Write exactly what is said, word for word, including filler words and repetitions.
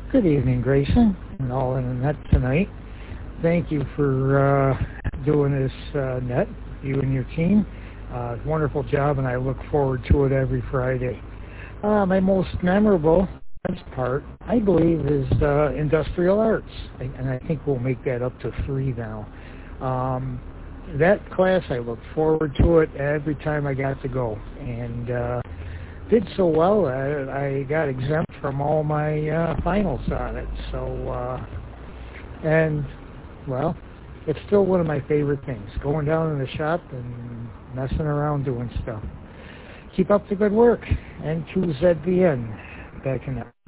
Good evening, Grayson, and all in the net tonight. Thank you for uh, doing this uh, net, you and your team. Uh, wonderful job, and I look forward to it every Friday. Uh, my most memorable part, I believe, is uh, industrial arts, I, and I think we'll make that up to three now. Um, that class, I look forward to it every time I got to go, and uh, did so well, I, I got exempt from all my uh, finals on it. So, uh, and, well, it's still one of my favorite things, going down in the shop and messing around doing stuff. Keep up the good work. N two Z B N, back in